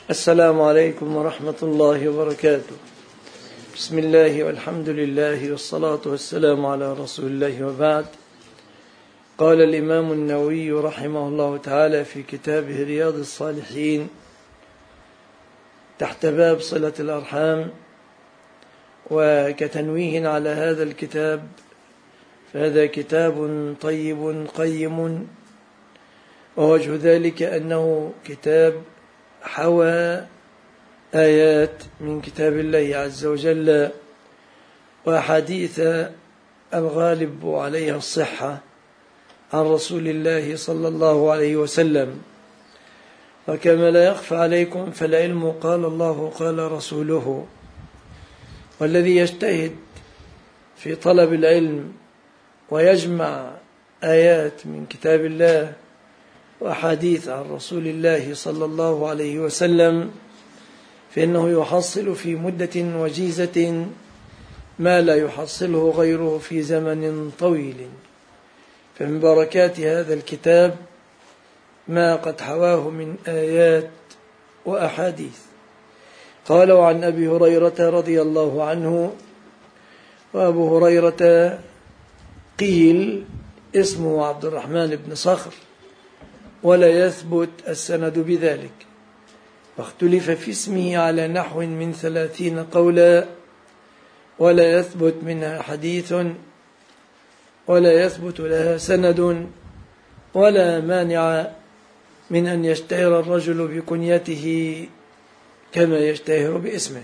السلام عليكم ورحمة الله وبركاته. بسم الله والحمد لله والصلاة والسلام على رسول الله وبعد. قال الإمام النووي رحمه الله تعالى في كتابه رياض الصالحين تحت باب صلة الأرحام، وكتنويه على هذا الكتاب، فهذا كتاب طيب قيم، ووجه ذلك أنه كتاب حوى آيات من كتاب الله عز وجل وأحاديث الغالب عليها الصحة عن رسول الله صلى الله عليه وسلم. وكما لا يخفى عليكم فالعلم قال الله قال رسوله، والذي يجتهد في طلب العلم ويجمع آيات من كتاب الله وأحاديث عن رسول الله صلى الله عليه وسلم فإنه يحصل في مدة وجيزة ما لا يحصله غيره في زمن طويل. فمن بركات هذا الكتاب ما قد حواه من آيات وأحاديث. قال: وعن أبي هريرة رضي الله عنه. وأبو هريرة قيل اسمه عبد الرحمن بن صخر، ولا يثبت السند بذلك، واختلف في اسمه على نحو من 30 قولا، ولا يثبت منها حديث، ولا يثبت لها سند، ولا مانع من أن يشتهر الرجل بكنيته كما يشتهر باسمه.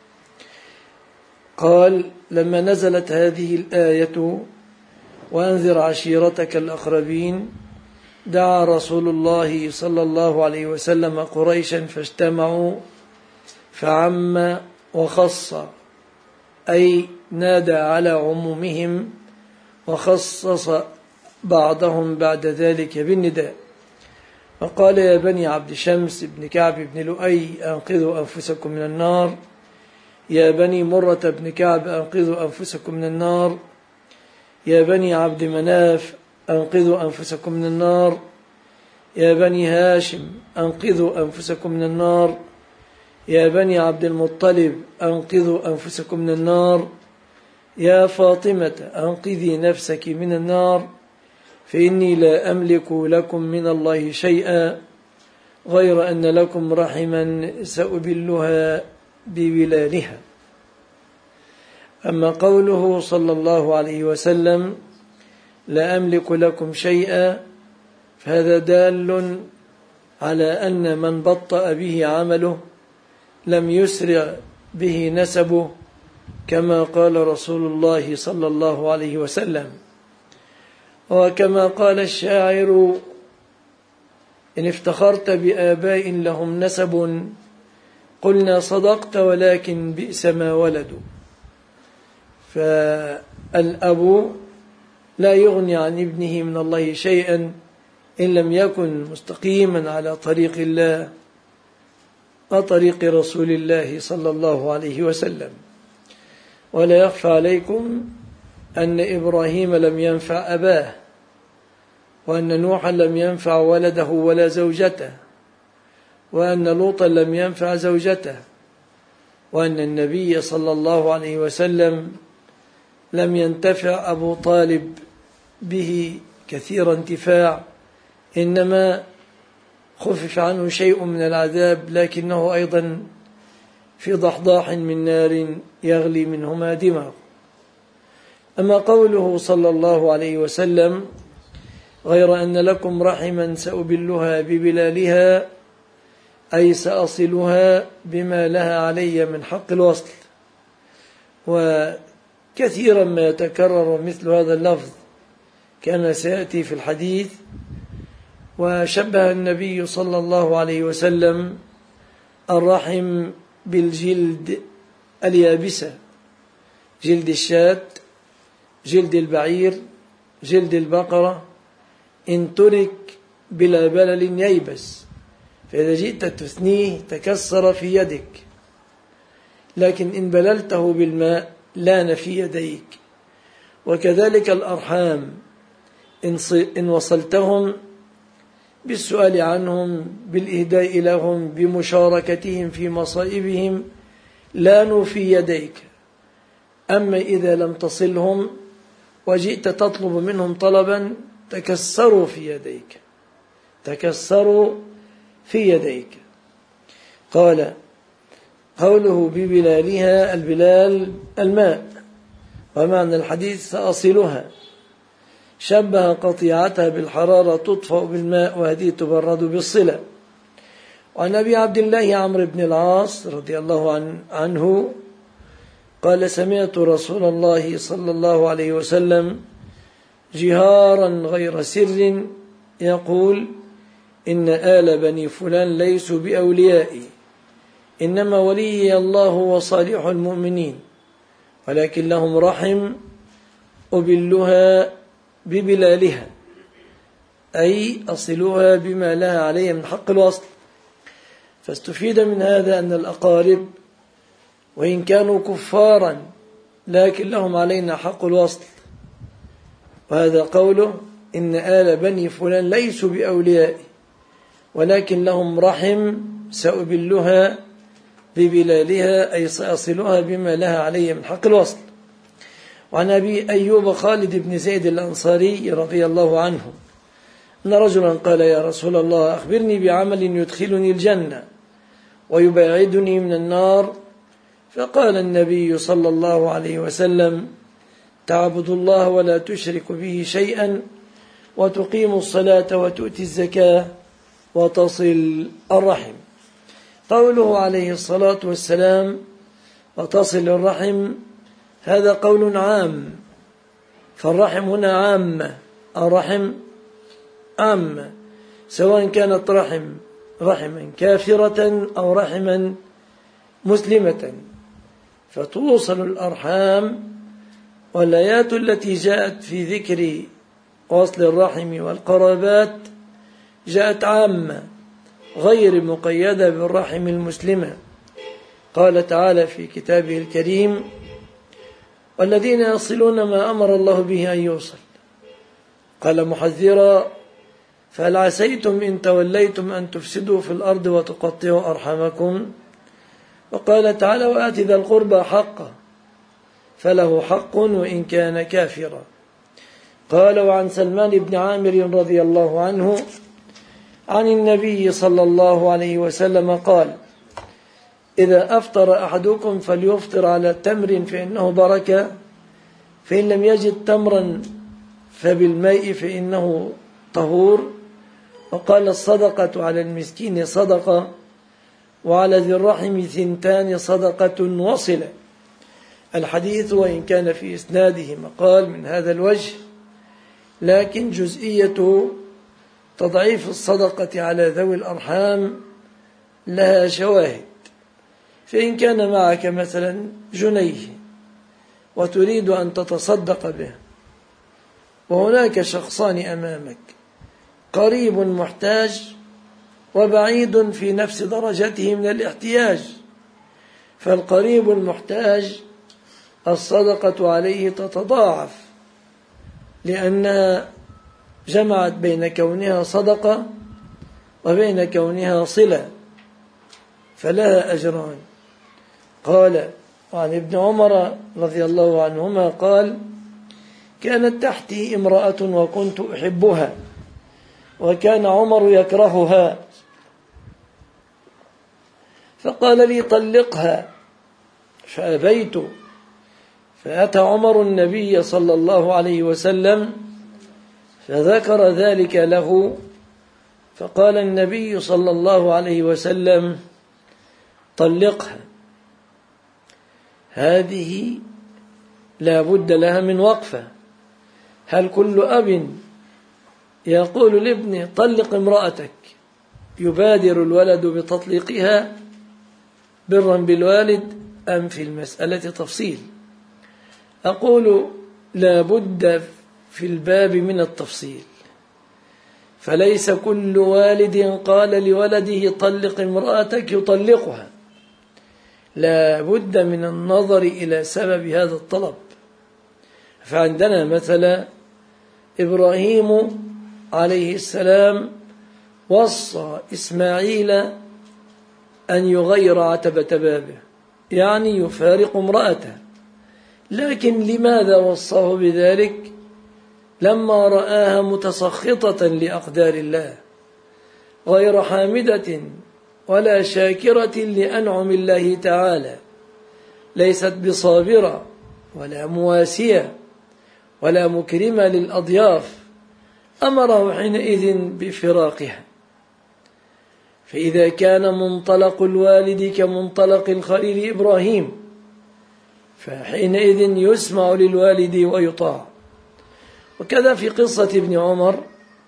قال: لما نزلت هذه الآية وأنذر عشيرتك الأقربين، دعا رسول الله صلى الله عليه وسلم قريشا فاجتمعوا فعم وخص، أي نادى على عمومهم وخصص بعضهم بعد ذلك بالنداء، وقال: يا بني عبد شمس بن كعب بن لؤي أنقذوا أنفسكم من النار، يا بني مرة بن كعب أنقذوا أنفسكم من النار، يا بني عبد مناف أنقذوا أنفسكم من النار، يا بني هاشم أنقذوا أنفسكم من النار، يا بني عبد المطلب أنقذوا أنفسكم من النار، يا فاطمة أنقذي نفسك من النار، فإني لا أملك لكم من الله شيئا غير أن لكم رحما سأبلها بولالها. أما قوله صلى الله عليه وسلم لا أملك لكم شيئا، فهذا دال على أن من بطأ به عمله لم يسرع به نسبه، كما قال رسول الله صلى الله عليه وسلم. وكما قال الشاعر: إن افتخرت بآباء لهم نسب، قلنا صدقت ولكن بئس ما ولدوا. فالأب لا يغني عن ابنه من الله شيئا إن لم يكن مستقيما على طريق الله وطريق رسول الله صلى الله عليه وسلم. ولا يخفى عليكم أن إبراهيم لم ينفع أباه، وأن نوحا لم ينفع ولده ولا زوجته، وأن لوطا لم ينفع زوجته، وأن النبي صلى الله عليه وسلم لم ينتفع أبو طالب به كثير انتفاع، إنما خفف عنه شيء من العذاب، لكنه أيضا في ضحضاح من نار يغلي منهما دماغ. أما قوله صلى الله عليه وسلم غير أن لكم رحما سأبلها ببلالها، أي سأصلها بما لها علي من حق الوصل. وكثيرا ما يتكرر مثل هذا اللفظ كما سيأتي في الحديث. وشبه النبي صلى الله عليه وسلم الرحم بالجلد اليابسة، جلد الشاة، جلد البعير، جلد البقرة، إن ترك بلا بلل ييبس، فإذا جئت تثنيه تكسر في يدك، لكن إن بللته بالماء لان في يديك. وكذلك الأرحام إن وصلتهم بالسؤال عنهم، بالإهداء لهم، بمشاركتهم في مصائبهم، لانوا في يديك. أما إذا لم تصلهم وجئت تطلب منهم طلبا تكسروا في يديك، تكسروا في يديك. قال: قوله ببلالها، البلال الماء، ومعنى الحديث سأصلها، شبه قطيعتها بالحرارة تطفأ بالماء، وهذه تبرد بالصلة. وعن أبي عبد الله عمرو بن العاص رضي الله عنه قال: سمعت رسول الله صلى الله عليه وسلم جهارا غير سر يقول: إن آل بني فلان ليسوا بأوليائي، إنما ولي الله وصالح المؤمنين، ولكن لهم رحم أبلها ببلالها، أي أصلوها بما لها عليه من حق الوصل. فاستفيد من هذا أن الأقارب وإن كانوا كفارا لكن لهم علينا حق الوصل. وهذا قوله: إن آل بني فلان ليسوا بأوليائي ولكن لهم رحم سأبلها ببلالها، أي سأصلها بما لها علي من حق الوصل. وعن أبي أيوب خالد بن زيد الأنصاري رضي الله عنه أن رجلا قال: يا رسول الله، أخبرني بعمل يدخلني الجنة ويبعدني من النار. فقال النبي صلى الله عليه وسلم: تعبد الله ولا تشرك به شيئا، وتقيم الصلاة وتؤتي الزكاة، وتصل الرحم. قوله عليه الصلاة والسلام وتصل الرحم هذا قول عام، فالرحم هنا عامة، الرحم عامة، سواء كانت رحما كافرة أو رحما مسلمة، فتوصل الأرحام. والآيات التي جاءت في ذكر وصل الرحم والقرابات جاءت عامة غير مقيدة بالرحم المسلمة. قال تعالى في كتابه الكريم: والذين يصلون ما أمر الله به أن يوصل. قال محذرا: فهل عسيتم إن توليتم أن تفسدوا في الأرض وتقطعوا أرحامكم. وقال تعالى: وآت ذا القربى حقه، فله حق وإن كان كافرا. قال: وعن سلمان بن عامر رضي الله عنه عن النبي صلى الله عليه وسلم قال: إذا أفطر أحدكم فليفطر على تمر فإنه بركة، فإن لم يجد تمرا فبالماء فإنه طهور. وقال: الصدقة على المسكين صدقة، وعلى ذي الرحم 2 صدقة وصلة. الحديث وإن كان في إسناده مقال من هذا الوجه، لكن جزئية تضعيف الصدقة على ذوي الأرحام لها شواهد. فإن كان معك مثلا جنيه وتريد أن تتصدق به، وهناك شخصان أمامك، قريب محتاج وبعيد في نفس درجته من الاحتياج، فالقريب المحتاج الصدقة عليه تتضاعف، لأنها جمعت بين كونها صدقة وبين كونها صلة، فلها أجران. قال: وعن ابن عمر رضي الله عنهما قال: كانت تحتي امرأة وكنت أحبها، وكان عمر يكرهها، فقال لي: طلقها، فأبيت. فأتى عمر النبي صلى الله عليه وسلم فذكر ذلك له، فقال النبي صلى الله عليه وسلم: طلقها. هذه لا بد لها من وقفة. هل كل أب يقول لابنه: طلق امرأتك، يبادر الولد بتطليقها برا بالوالد، أم في المسألة تفصيل؟ أقول: لا بد في الباب من التفصيل، فليس كل والد قال لولده: طلق امرأتك يطلقها. لا بد من النظر إلى سبب هذا الطلب. فعندنا مثلا إبراهيم عليه السلام وصى إسماعيل أن يغير عتبة بابه، يعني يفارق امرأته. لكن لماذا وصاه بذلك؟ لما رآها متسخطة لأقدار الله، غير حامدة ولا شاكرة لأنعم الله تعالى، ليست بصابرة ولا مواسية ولا مكرمة للأضياف، أمره حينئذ بفراقها. فإذا كان منطلق الوالد كمنطلق الخليل إبراهيم، فحينئذ يسمع للوالد ويطاع. وكذا في قصة ابن عمر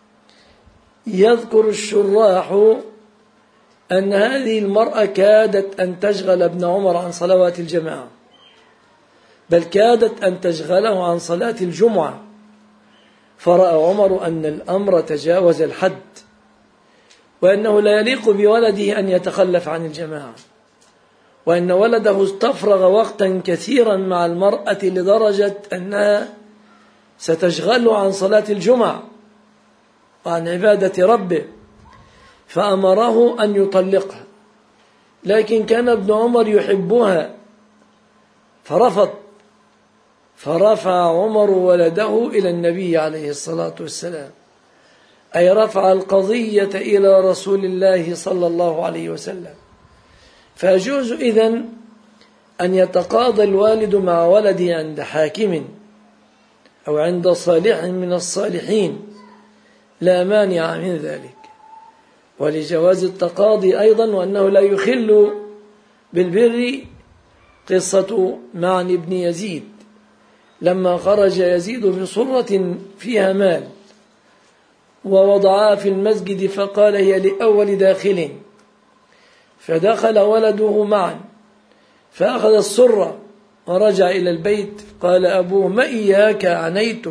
يذكر الشراح أن هذه المرأة كادت أن تشغل ابن عمر عن صلوات الجماعة، بل كادت أن تشغله عن صلاة الجمعة، فرأى عمر أن الأمر تجاوز الحد، وأنه لا يليق بولده أن يتخلف عن الجماعة، وأن ولده استفرغ وقتا كثيرا مع المرأة لدرجة أنها ستشغله عن صلاة الجمعة وعن عبادة ربه، فأمره أن يطلقها. لكن كان ابن عمر يحبها فرفض، فرفع عمر ولده إلى النبي عليه الصلاة والسلام، أي رفع القضية إلى رسول الله صلى الله عليه وسلم. فيجوز إذن أن يتقاضى الوالد مع ولده عند حاكم أو عند صالح من الصالحين، لا مانع من ذلك. ولجواز التقاضي أيضا، وأنه لا يخل بالبر قصة معن بن يزيد لما خرج يزيد بصرة فيها مال ووضعها في المسجد، فقال هي لأول داخل، فدخل ولده معا فأخذ السرة ورجع إلى البيت، قال أبوه ما إياك عنيت؟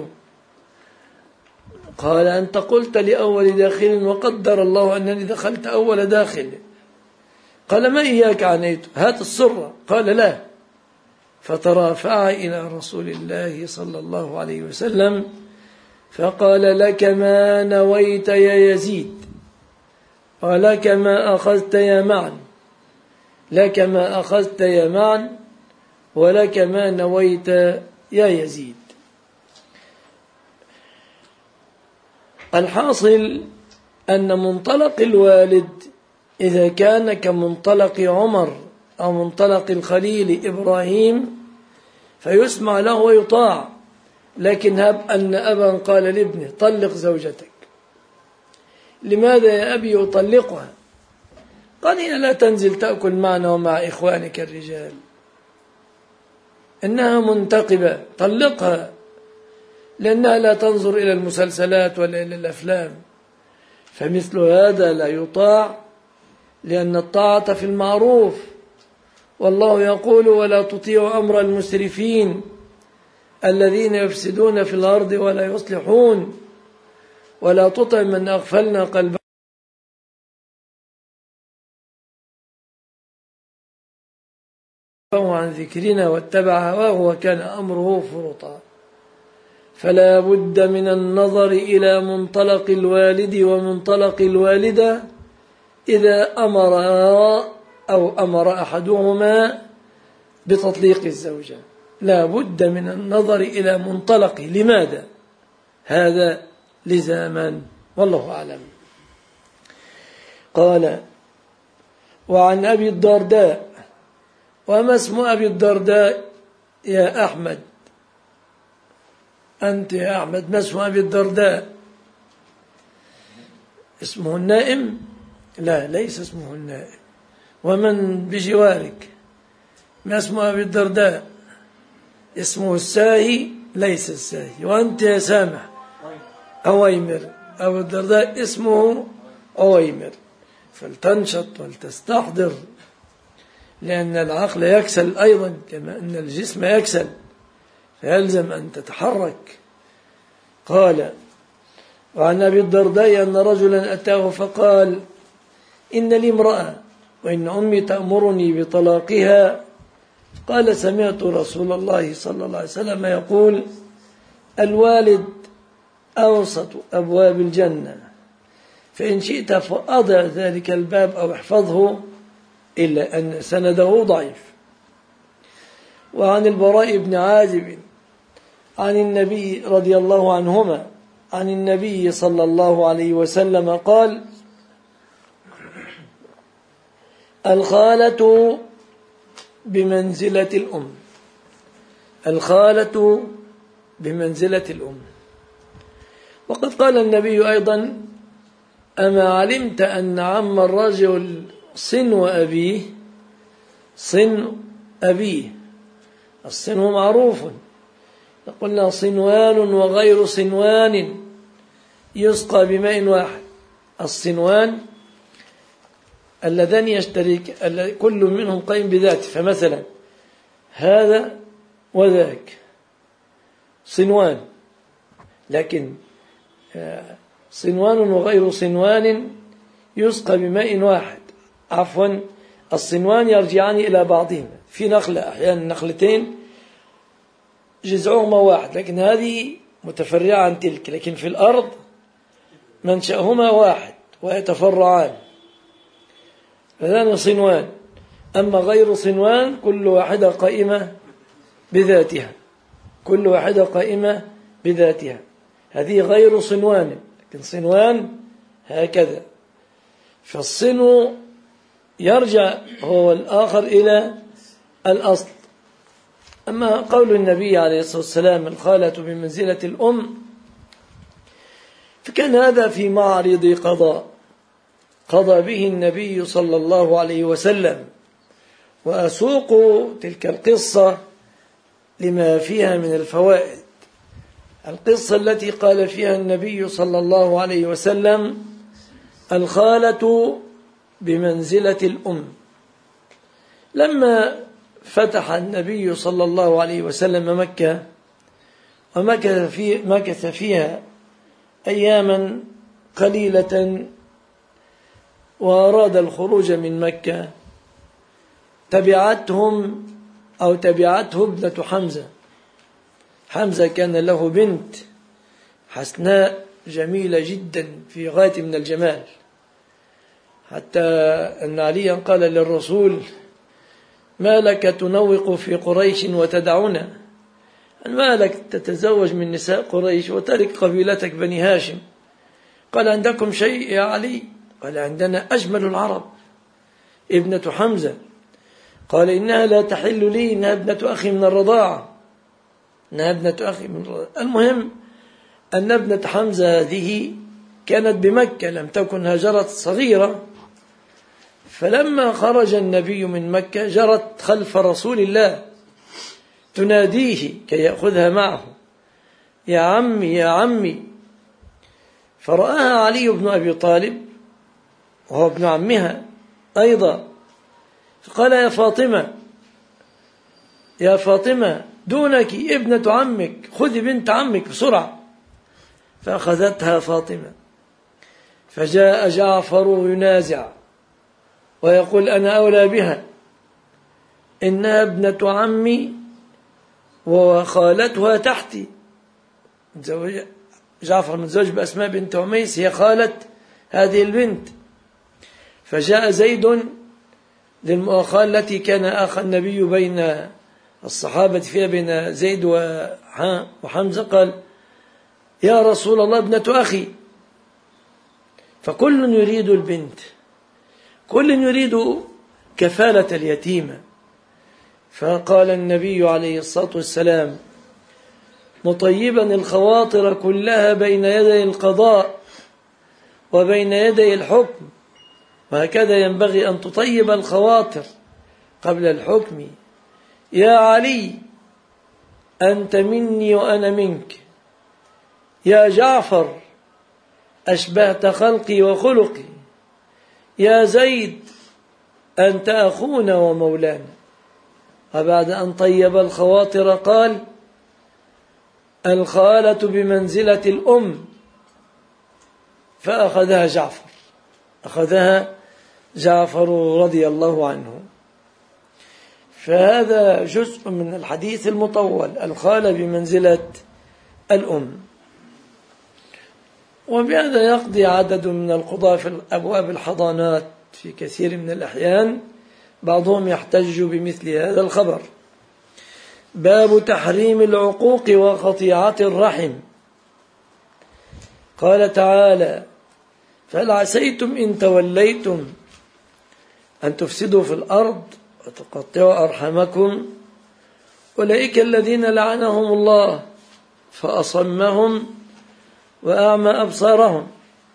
قال أنت قلت لأول داخل وقدر الله أنني دخلت أول داخل. قال ما إياك عنيت؟ هات السرة. قال لا. فترافع إلى رسول الله صلى الله عليه وسلم فقال لك ما نويت يا يزيد، ولك ما أخذت يا معن، لك ما أخذت يا معن، ولك ما نويت يا يزيد. الحاصل أن منطلق الوالد إذا كان كمنطلق عمر أو منطلق الخليل إبراهيم فيسمع له ويطاع. لكن هب أن أبا قال لابنه طلق زوجتك، لماذا يا أبي أطلقها؟ قال هي لا تنزل تأكل معنا ومع إخوانك الرجال، إنها منتقبة، طلقها، لأنها لا تنظر إلى المسلسلات ولا إلى الأفلام. فمثل هذا لا يطاع، لأن الطاعة في المعروف، والله يقول ولا تطيعوا أمر المسرفين الذين يفسدون في الأرض ولا يصلحون، ولا تطع من أغفلنا قلبه عن ذكرنا واتبع هواه وكان أمره فرطا. فلا بد من النظر إلى منطلق الوالد ومنطلق الوالدة إذا أمرا أو أمر أحدهما بتطليق الزوجة، لا بد من النظر إلى منطلقه. لماذا؟ هذا لزاما، والله أعلم. قال وعن أبي الدرداء. وما اسم أبي الدرداء يا أحمد؟ أنت يا أحمد ما اسم أبي الدرداء؟ اسمه النائم؟ لا، ليس اسمه النائم. ومن بجوارك ما اسم أبي الدرداء؟ اسمه الساهي؟ ليس الساهي. وأنت يا سامح؟ عويمر. أبو الدرداء اسمه عويمر. فلتنشط ولتستحضر، لأن العقل يكسل أيضا كما أن الجسم يكسل، فيلزم أن تتحرك. قال وعن أبي الدرداء أن رجلا أتاه فقال إن لي امرأة وإن أمي تأمرني بطلاقها. قال سمعت رسول الله صلى الله عليه وسلم يقول الوالد أوسط أبواب الجنة، فإن شئت فأضع ذلك الباب أو احفظه، إلا أن سنده ضعيف. وعن البراء بن عازب عن النبي رضي الله عنهما عن النبي صلى الله عليه وسلم قال: الخالة بمنزلة الأم. الخالة بمنزلة الأم. وقد قال النبي أيضا: أما علمت أن عم الرجل صنو أبيه؟ صنو أبيه، الصنو معروف، قلنا صنوان وغير صنوان يسقى بماء واحد. الصنوان اللذان يشترك كل منهم قائم بذاته، فمثلا هذا وذاك صنوان، لكن صنوان وغير صنوان يسقى بماء واحد. عفوا، الصنوان يرجعان إلى بعضهما. في نخلة أحيانا نخلتين جذعهما واحد، لكن هذه متفرعة عن تلك، لكن في الأرض منشأهما واحد ويتفرعان، فذان صنوان. أما غير صنوان كل واحدة قائمة بذاتها، كل واحدة قائمة بذاتها. هذه غير صنوان، لكن صنوان هكذا. فالصنو يرجع هو الآخر إلى الأصل. أما قول النبي عليه الصلاة والسلام: الخالة بمنزلة الأم، فكان هذا في معرض قضاء قضى به النبي صلى الله عليه وسلم. وأسوق تلك القصة لما فيها من الفوائد. القصة التي قال فيها النبي صلى الله عليه وسلم: الخالة بمنزلة الأم. لما فتح النبي صلى الله عليه وسلم مكة ومكث فيها أياما قليلة وأراد الخروج من مكة، تبعته ابنة حمزة. حمزة كان له بنت حسناء جميلة جدا في غاية من الجمال، حتى أن عليا قال للرسول: ما لك تنوق في قريش وتدعنا؟ ما لك تتزوج من نساء قريش وترك قبيلتك بني هاشم؟ قال: عندكم شيء يا علي؟ قال: عندنا أجمل العرب ابنة حمزة. قال: إنها لا تحل لي، إنها ابنة أخي من الرضاعة، إنها ابنة أخي من الرضاعة. المهم أن ابنة حمزة هذه كانت بمكة، لم تكن هاجرت صغيرة. فلما خرج النبي من مكة جرت خلف رسول الله تناديه كي يأخذها معه: يا عمي يا عمي. فرآها علي بن أبي طالب وهو ابن عمها أيضا، فقال: يا فاطمة يا فاطمة، دونك ابنة عمك، خذي بنت عمك بسرعة. فأخذتها فاطمة. فجاء جعفر ينازع ويقول: أنا أولى بها، إنها ابنة عمي وخالتها تحتي. جعفر متزوج بأسماء بنت عميس، هي خالة هذه البنت. فجاء زيد للمؤاخاة التي كان أخ النبي بين الصحابة فيها، بين زيد وحمزة، قال: يا رسول الله، ابنة أخي. فكل يريد البنت، كل يريد كفالة اليتيمة. فقال النبي عليه الصلاة والسلام مطيبا الخواطر كلها بين يدي القضاء وبين يدي الحكم، وهكذا ينبغي أن تطيب الخواطر قبل الحكم. يا علي، أنت مني وأنا منك. يا جعفر، أشبهت خلقي وخلقي. يا زيد، أنت أخونا ومولانا. وبعد أن طيب الخواطر قال: الخالة بمنزلة الأم. فأخذها جعفر، أخذها جعفر رضي الله عنه. فهذا جزء من الحديث المطول، الخالة بمنزلة الأم. وبهذا يقضي عدد من القضاة في أبواب الحضانات في كثير من الأحيان، بعضهم يحتج بمثل هذا الخبر. باب تحريم العقوق وقطيعة الرحم. قال تعالى: فهل عسيتم إن توليتم أن تفسدوا في الأرض وتقطعوا أرحامكم أولئك الذين لعنهم الله فأصمهم وأعمى أبصارهم.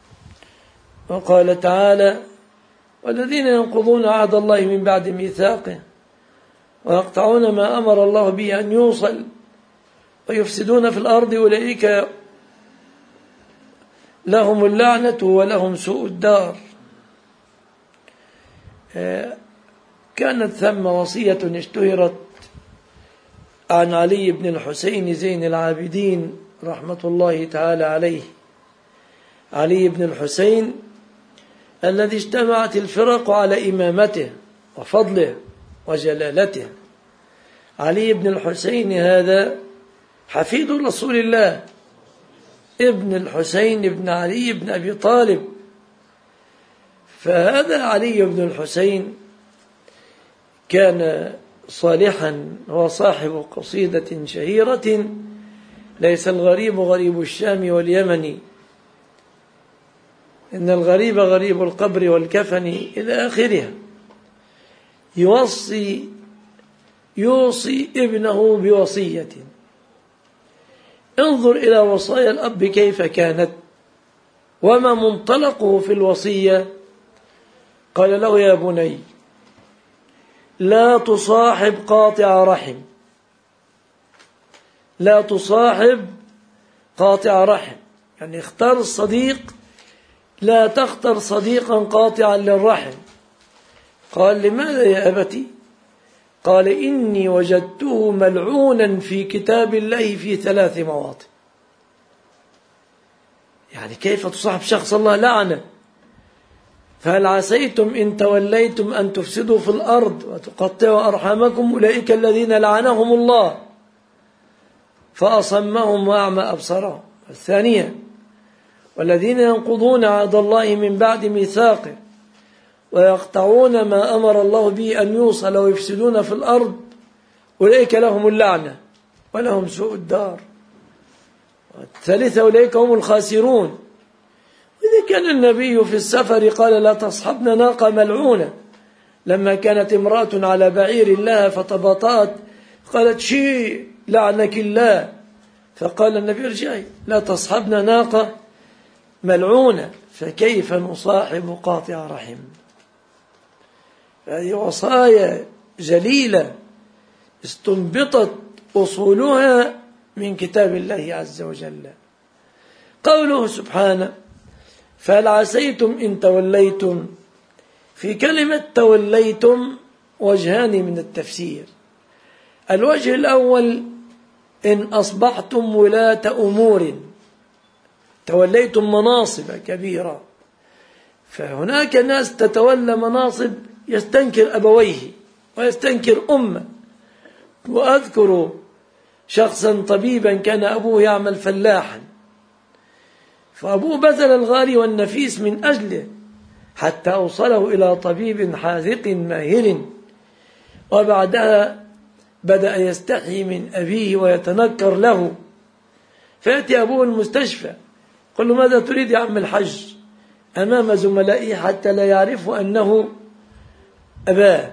وقال تعالى: والذين ينقضون عهد الله من بعد ميثاقه ويقطعون ما أمر الله به أن يوصل ويفسدون في الأرض أولئك لهم اللعنة ولهم سوء الدار. كانت ثم وصية اشتهرت عن علي بن الحسين زين العابدين رحمة الله تعالى عليه. علي بن الحسين الذي اجتمعت الفرق على إمامته وفضله وجلالته. علي بن الحسين هذا حفيد رسول الله، ابن الحسين بن علي بن أبي طالب. فهذا علي بن الحسين كان صالحا، هو صاحب قصيدة شهيرة: ليس الغريب غريب الشام واليمن، إن الغريب غريب القبر والكفن، إلى آخرها. يوصي ابنه بوصية. انظر إلى وصايا الأب كيف كانت وما منطلقه في الوصية. قال له: يا بني لا تصاحب قاطع رحم، لا تصاحب قاطع رحم، يعني اختار الصديق، لا تختر صديقا قاطعا للرحم. قال: لماذا يا أبتي؟ قال: إني وجدته ملعونا في كتاب الله في 3 مواطن. يعني كيف تصاحب شخص الله لعنة؟ فهل عسيتم إن توليتم أن تفسدوا في الأرض وتقطعوا أرحامكم أولئك الذين لعنهم الله فأصمهم وأعمى أبصارهم. الثانية: والذين ينقضون عهد الله من بعد ميثاقه ويقطعون ما أمر الله به أن يوصل ويفسدون في الأرض أولئك لهم اللعنة ولهم سوء الدار. الثالثة: أولئك هم الخاسرون. وإذا كان النبي في السفر قال: لا تصحبنا ناقة ملعونة، لما كانت امرأة على بعير لها فتباطأت قالت: شي لعنك الله، فقال النبي: ارجعي، لا تصحبنا ناقة ملعونة. فكيف نصاحب قاطع رحم؟ هذه وصايا جليلة استنبطت أصولها من كتاب الله عز وجل. قوله سبحانه: فهل عسيتم إن توليتم. في كلمة توليتم وجهان من التفسير. الوجه الأول: إن أصبحتم ولاة أمور، توليتم مناصب كبيرة. فهناك ناس تتولى مناصب يستنكر أبويه ويستنكر أمه. وأذكر شخصا طبيبا كان أبوه يعمل فلاحا، فأبوه بذل الغالي والنفيس من أجله حتى أوصله إلى طبيب حاذق ماهر، وبعدها بدأ يستحي من أبيه ويتنكر له. فيأتي أبوه المستشفى قل له: ماذا تريد يا عم الحج؟ أمام زملائه حتى لا يعرفوا أنه أباه.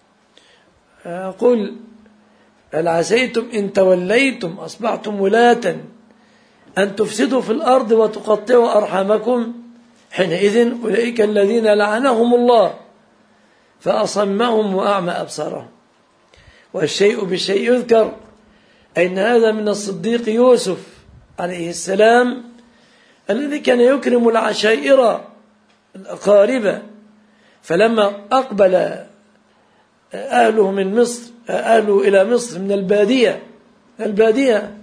أقول: هل عسيتم إن توليتم أصبحتم ولاة أن تفسدوا في الأرض وتقطعوا أرحامكم، حينئذ أولئك الذين لعنهم الله فأصمهم وأعمى أبصارهم. والشيء بالشيء يذكر، أين هذا من الصديق يوسف عليه السلام الذي كان يكرم العشائر الأقارب. فلما أقبل أهله من مصر، أهله إلى مصر من البادية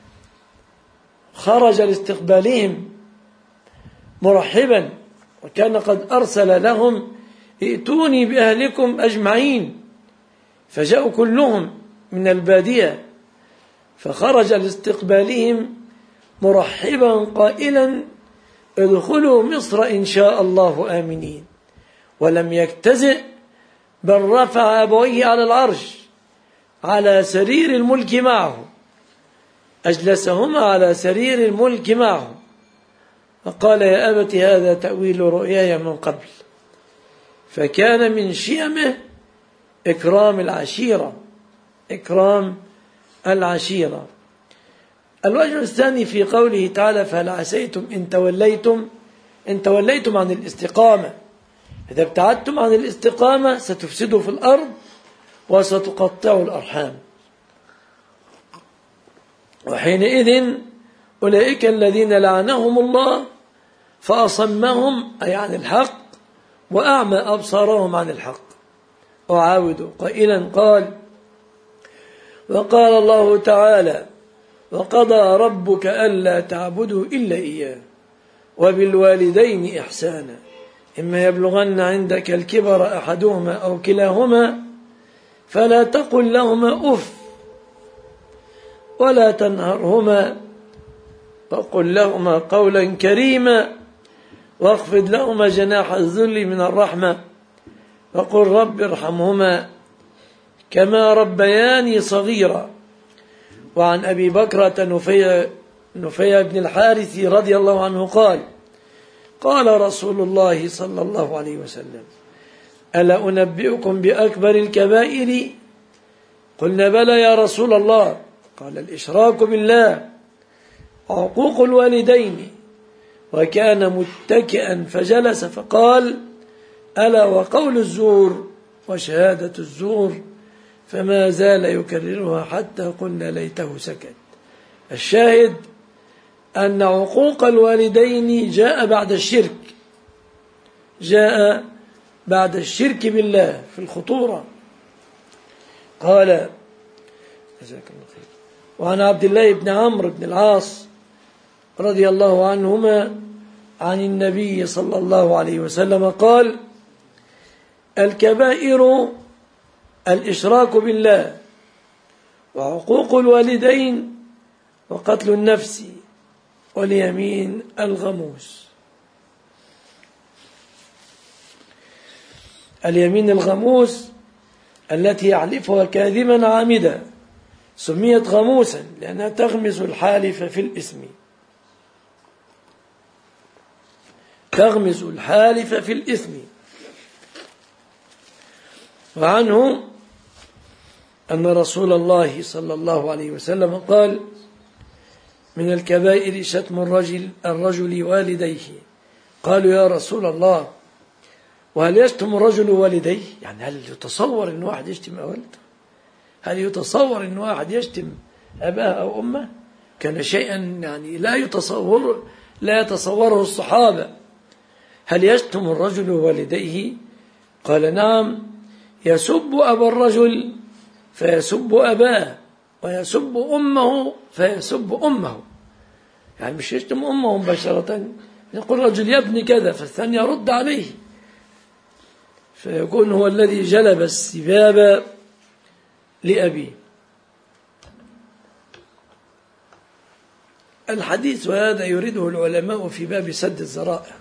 خرج لاستقبالهم مرحبا، وكان قد أرسل لهم: ائتوني بأهلكم أجمعين. فجاءوا كلهم من البادية، فخرج لاستقبالهم مرحبا قائلا: ادخلوا مصر إن شاء الله آمنين. ولم يجتزئ بل رفع أبويه على العرش على سرير الملك معه، أجلسهما على سرير الملك معه، فقال يا أبت هذا تأويل رؤياي من قبل. فكان من شيمه إكرام العشيرة، إكرام العشيرة. الوجه الثاني في قوله تعالى فهل عسيتم إن توليتم عن الاستقامة. إذا ابتعدتم عن الاستقامة ستفسدوا في الأرض وستقطعوا الأرحام، وحينئذ أولئك الذين لعنهم الله فأصمهم أي عن الحق وأعمى أبصارهم عن الحق. أعاود قائلا قال وقال الله تعالى وقضى ربك ألا تعبدوا إلا إياه وبالوالدين إحسانا إما يبلغن عندك الكبر أحدهما أو كلاهما فلا تقل لهما أف ولا تنهرهما وقل لهما قولا كريما واخفض لهما جناح الذل من الرحمة وقل رب ارحمهما كما ربياني صغيرا. وعن أبي بكرة نفيع بن الحارث رضي الله عنه قال قال رسول الله صلى الله عليه وسلم ألا أنبئكم بأكبر الكبائر؟ قلنا بلى يا رسول الله. قال الإشراك بالله وعقوق الوالدين. وكان متكئا فجلس فقال ألا وقول الزور وشهادة الزور، فما زال يكررها حتى قلنا ليته سكت. الشاهد أن عقوق الوالدين جاء بعد الشرك، جاء بعد الشرك بالله في الخطورة. قال جزاك الله خير. وعن عبد الله بن عمرو بن العاص رضي الله عنهما عن النبي صلى الله عليه وسلم قال الكبائر الإشراك بالله وعقوق الوالدين وقتل النفس واليمين الغموس. اليمين الغموس التي يحلفها كاذبا عامدا سميت غموسا لأنها تغمس الحالف في الإثم، تغمس الحالف في الإثم. وعنه أن رسول الله صلى الله عليه وسلم قال من الكبائر شتم الرجل والديه. قالوا يا رسول الله وهل يشتم الرجل والديه؟ يعني هل يتصور أن واحد يشتم والده؟ هل يتصور أن واحد يشتم أباه أو أمه؟ كان شيئا يعني لا يتصوره الصحابة. هل يشتم الرجل والديه؟ قال نعم، يسب أبا الرجل فيسب أباه ويسب أمه فيسب أمه. يعني مش يشتم أمه مباشرة، يقول رجل يا ابن كذا فالثاني يرد عليه، فيكون هو الذي جلب السباب لأبيه. الحديث هذا يريده العلماء في باب سد الذرائع،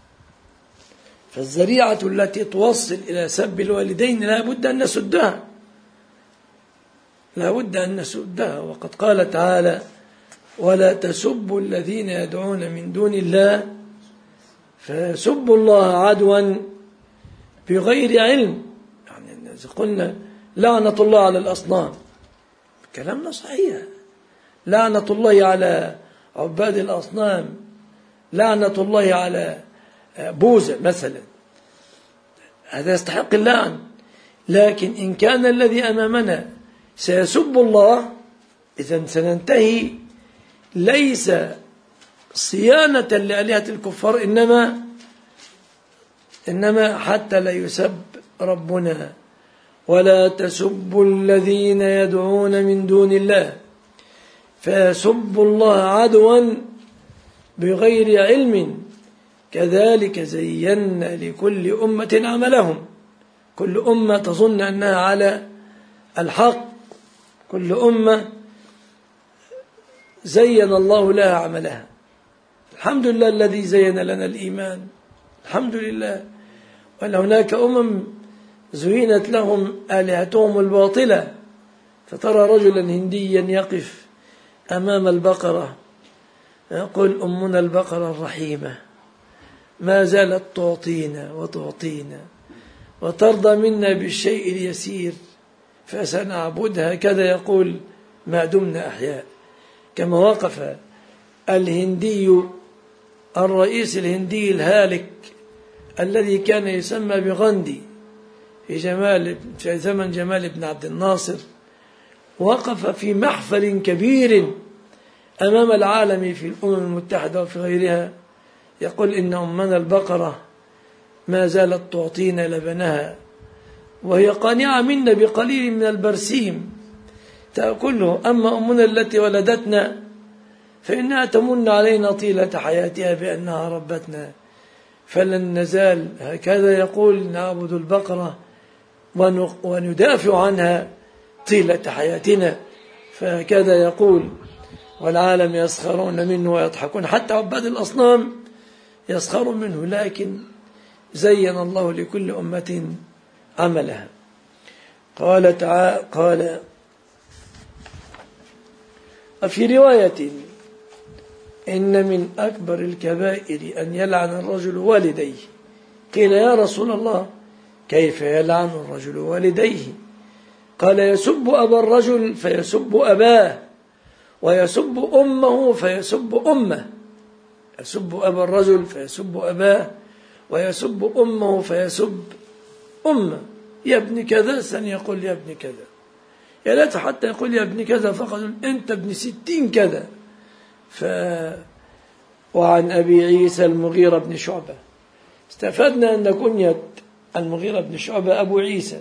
فالذريعة التي توصل إلى سب الوالدين لا بد أن نسدها، لا بد أن نسدها. وقد قال تعالى ولا تسبوا الذين يدعون من دون الله فيسبوا الله عدوا بغير علم. يعني إذا قلنا لعنة الله على الأصنام كلامنا صحيح، لعنة الله على عباد الأصنام، لعنة الله على بوذا مثلا، هذا يستحق اللعن. لكن إن كان الذي أمامنا سيسب الله إذن سننتهي ليس صيانة لآلهة الكفار إنما حتى لا يسب ربنا ولا تسبوا الذين يدعون من دون الله فيسبوا الله عدوا بغير علم كذلك زينا لكل أمة عملهم. كل أمة تظن أنها على الحق، كل أمة زين الله لها عملها. الحمد لله الذي زين لنا الإيمان، الحمد لله. وأن هناك زينت لهم آلهتهم الباطلة، فترى رجلا هنديا يقف أمام البقرة يقول أمنا البقرة الرحيمة ما زالت تعطينا وتعطينا وترضى منا بالشيء اليسير فسنعبدها، كذا يقول ما دمنا أحياء. كما وقف الهندي الرئيس الهندي الهالك الذي كان يسمى بغاندي في زمن جمال بن عبد الناصر، وقف في محفل كبير أمام العالم في الأمم المتحدة وفي غيرها يقول إن أمنا البقرة ما زالت تعطينا لبنها وهي قانعة منا بقليل من البرسيم تأكله، أما أمنا التي ولدتنا فإنها تمن علينا طيلة حياتها بأنها ربتنا، فلن نزال هكذا يقول نعبد البقرة وندافع عنها طيلة حياتنا. فهكذا يقول، والعالم يسخرون منه ويضحكون، حتى عباد الأصنام يسخرون منه، لكن زين الله لكل أمة عملها. قال تعالى قال في رواية إن من أكبر الكبائر أن يلعن الرجل والديه. قيل يا رسول الله كيف يلعن الرجل والديه؟ قال يسب أبا الرجل فيسب أباه، ويسب أمه فيسب أمه. يسب أبا الرجل فيسب أباه، ويسب أمه فيسب أمه. يا ابن كذا سن يقول يا ابن كذا، يا ليت حتى يقول يا ابن كذا فقط أنت ابن 60 كذا. وعن أبي عيسى المغيرة بن شعبة استفدنا أن كنية المغيرة بن شعبة أبو عيسى.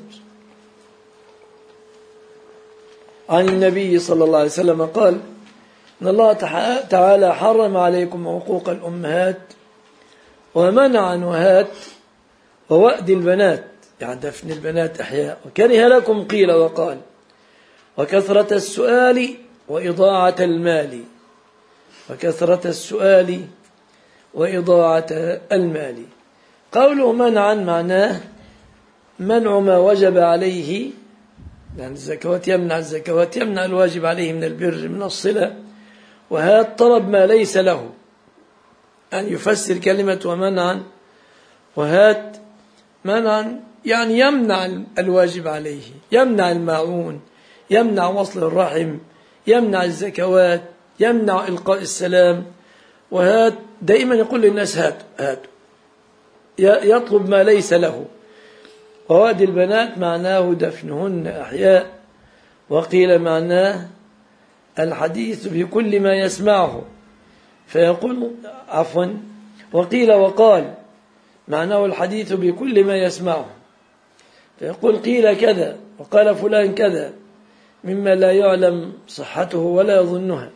عن النبي صلى الله عليه وسلم قال إن الله تعالى حرم عليكم عقوق الأمهات ومنع نهات ووأد البنات، يعني دفن البنات أحياء، وكره لكم قيل وقال وكثرة السؤال وإضاعة المال. وكثرة السؤال وإضاعة المال. قوله منعا معناه منع ما وجب عليه، يعني الزكوات يمنع الزكوات، يمنع الواجب عليه من البر من الصلة. وهذا طلب ما ليس له، أن يفسر كلمة ومنعا، وهذا منعا يعني يمنع الواجب عليه، يمنع الماعون، يمنع وصل الرحم، يمنع الزكوات، يمنع إلقاء السلام. وهذا دائما يقول للناس هاتوا، يطلب ما ليس له. ووأد البنات معناه دفنهن أحياء، وقيل معناه الحديث بكل ما يسمعه فيقول وقيل وقال معناه الحديث بكل ما يسمعه فيقول قيل كذا وقال فلان كذا مما لا يعلم صحته ولا يظنها.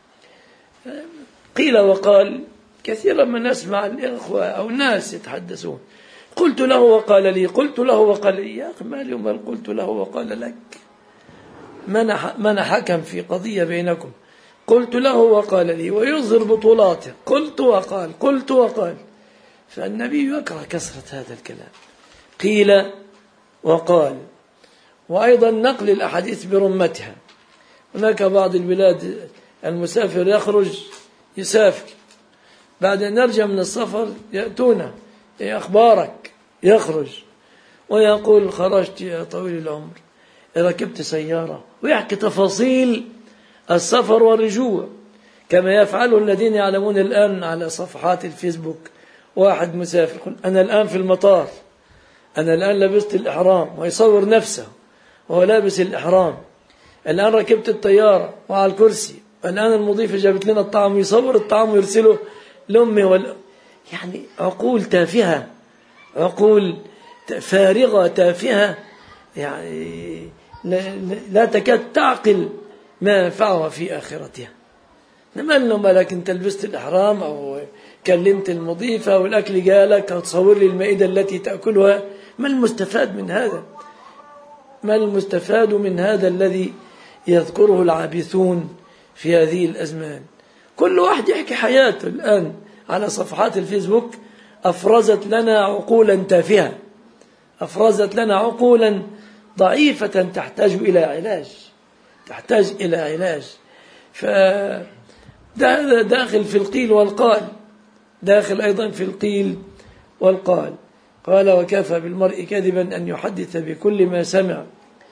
قيل وقال كثيرا ما نسمع الإخوة أو الناس يتحدثون قلت له وقال لي، قلت له وقال لي. يا أخي ما اليوم قلت له وقال لك؟ من حكم في قضية بينكم قلت له وقال لي، ويظهر بطولاته قلت وقال قلت وقال. فالنبي يكره كثرة هذا الكلام، قيل وقال. وأيضا نقل الأحاديث برمتها. هناك بعض البلاد المسافر يخرج يسافر، بعد أن يرجع من السفر يأتونه إيه أخبارك؟ يخرج ويقول خرجت يا طويل العمر، ركبت سيارة، ويحكي تفاصيل السفر والرجوع كما يفعله الذين يعلمون الآن على صفحات الفيسبوك. واحد مسافر يقول أنا الآن في المطار، أنا الآن لبست الإحرام، ويصور نفسه وهو لابس الإحرام، الآن ركبت الطيارة وعلى الكرسي، الآن المضيفة جابت لنا الطعام، يصور الطعام ويرسله لأمه يعني عقول تافهة، عقول فارغة تافهة، يعني لا تكاد تعقل ما ينفعها في آخرتها. نملنا مالك انت لبست الإحرام أو كلمت المضيفة والأكل جالك أو تصور لي المائدة التي تأكلها. ما المستفاد من هذا؟ ما المستفاد من هذا الذي يذكره العابثون في هذه الأزمان؟ كل واحد يحكي حياته الآن، على صفحات الفيسبوك أفرزت لنا عقولا تافهة، أفرزت لنا عقولا ضعيفة تحتاج إلى علاج، فداخل في القيل والقال، داخل أيضا في القيل والقال. قال: وكفى بالمرء كذبا أن يحدث بكل ما سمع،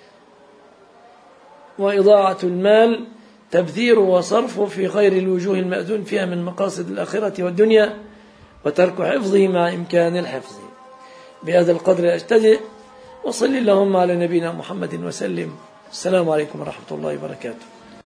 وإضاعة المال تبذير وصرفه في غير الوجوه المأذون فيها من مقاصد الآخرة والدنيا، وترك حفظه مع إمكان الحفظ. بهذا القدر أجتزئ، وصل اللهم على نبينا محمد وسلم. السلام عليكم ورحمة الله وبركاته.